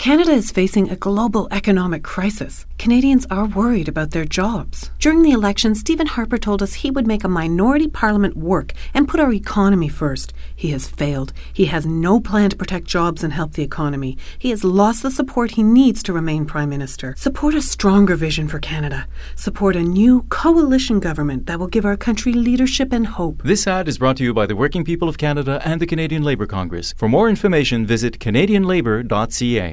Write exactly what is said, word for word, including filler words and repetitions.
Canada is facing a global economic crisis. Canadians are worried about their jobs. During the election, Stephen Harper told us he would make a minority parliament work and put our economy first. He has failed. He has no plan to protect jobs and help the economy. He has lost the support he needs to remain Prime Minister. Support a stronger vision for Canada. Support a new coalition government that will give our country leadership and hope. This ad is brought to you by the Working People of Canada and the Canadian Labour Congress. For more information, visit canadian labour dot c a.